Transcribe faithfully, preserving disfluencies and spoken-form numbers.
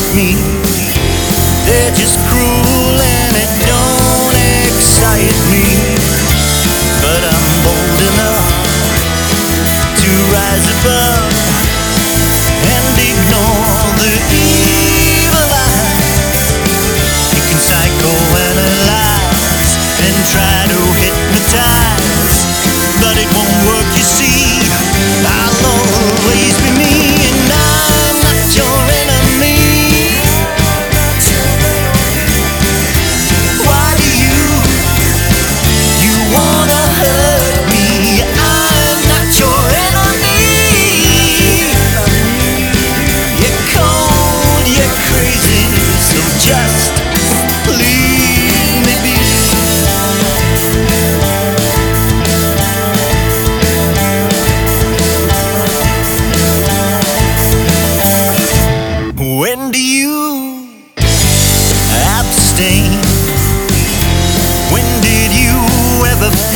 me. They're just cruel and it don't excite me. But I'm bold enough to rise above and ignore the evil eyes. You can psychoanalyze and try to hypnotize, but it won't work, you see. I'll always be me, and I'm not your enemy. Why do you, you wanna hurt me? I'm not your enemy. You're cold, you're crazy, so just leave me be. When do you abstain? When did you ever